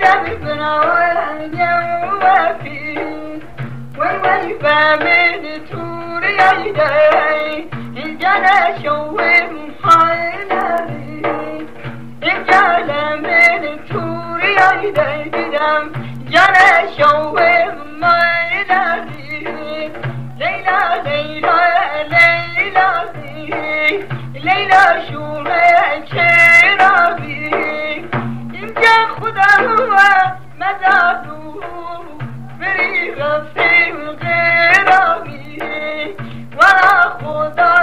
دیدم بنایم وفی وی فهمید توری ایده اینجا نشویم حیدری اینجا لمن توری ایده دیدم جانه شویم حیدری لیلا لیلا لیلا لیلا شوره چرابی اینجا خدا مدادو بری رفتیم غیرابی ولا خدا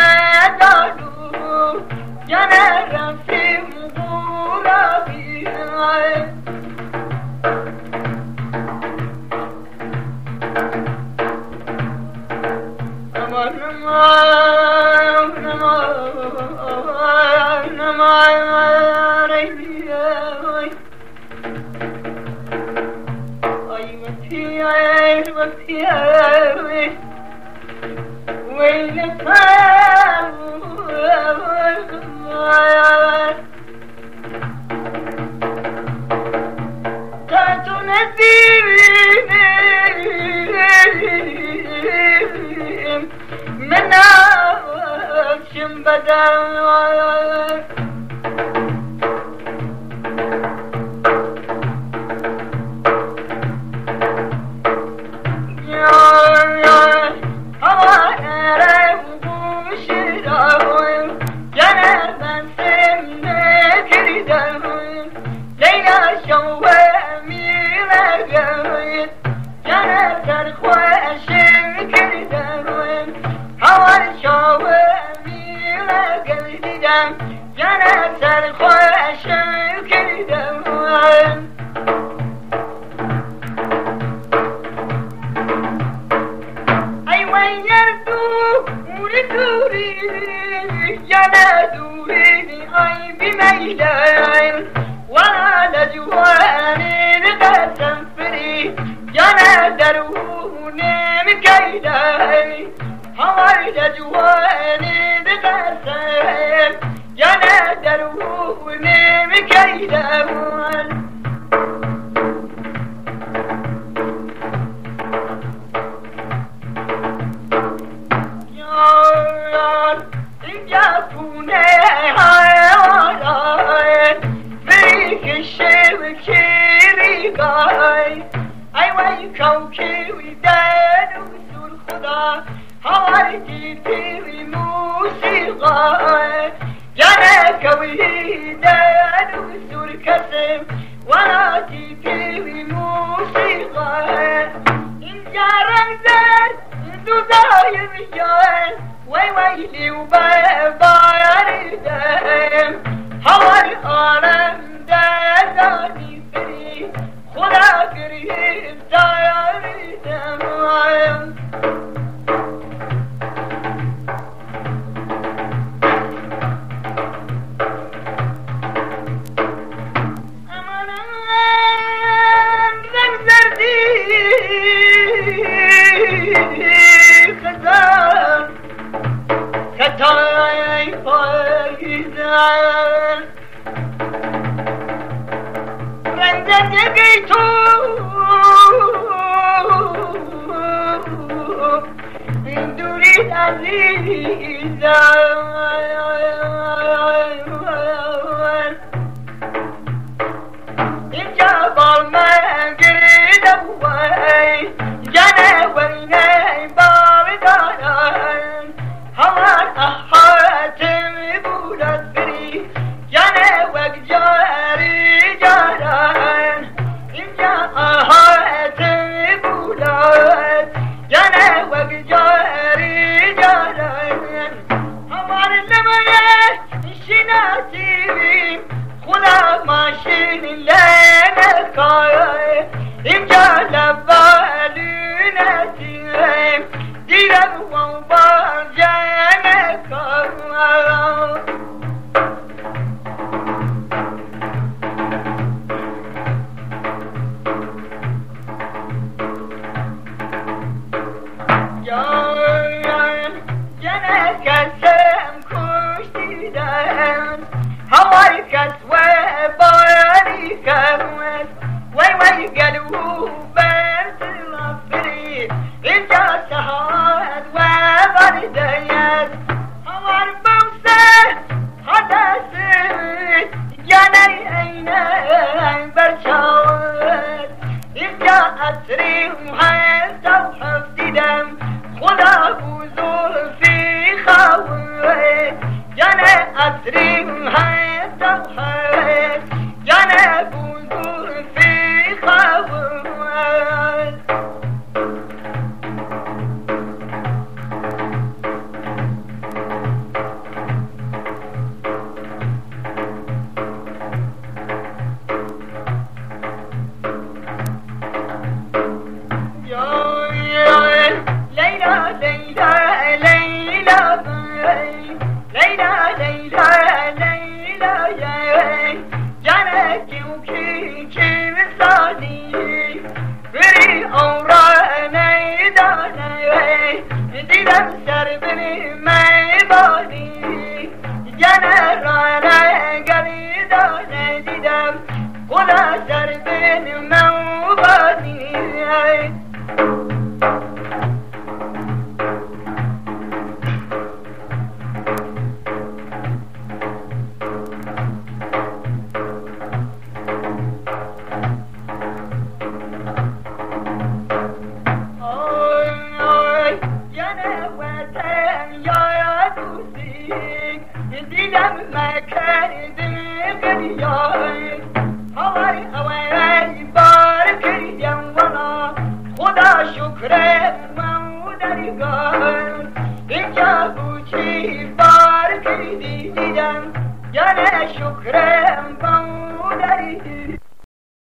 مدادو جانه رفتیم غورابی من أشم بدل جنت الخوش كدوان أي وين يردو ولدوري جنادوري أي بميلان ولا لجوان القسم فري جنادرون مكيلان هواي لجوان القسم جانا دروني مكيدون يا جابوني هاي بريك الشبك ريقاي اي وي كوكي ودان وسور خدا هواي جيتي موسيقاي جانا كويدان وسور كسم ولا تيتي موسيقى إن جارن زر دو دايم جان وي ويلي وباياري دايم هوا العالم داداني فري خدا قريب داياري دايم خطاي فايزان رنجن جيتو من دوري عزيزا إجاب المجد أوي جانا ويني باردان همان أحاتم بولد بري جانا وقجاري جاران إنجا أحاتم بولد جانا وقجاري جاران همان لمية شناتي خدا ماشين لنا كاي إنجا لبالوناتي ديرا ومبار جانا كاي جانا كسم كشتي دان هواي كسوة باري كروت برچاوت اینجا عصری حس و حفظ دیدم خدا بزرگ فی خواهد جان عصری حس و حس جان بزرگ فی خواهد دیدم سر بنی میبانی جنه رانه گریدانه دیدم خدا سر بنی میبانی دیدم مکردی گریای هوای هوای بار کردیم والا خدا شکر مودریگان اینجا بوچی بار کردی دیدم جان شکر مودریگان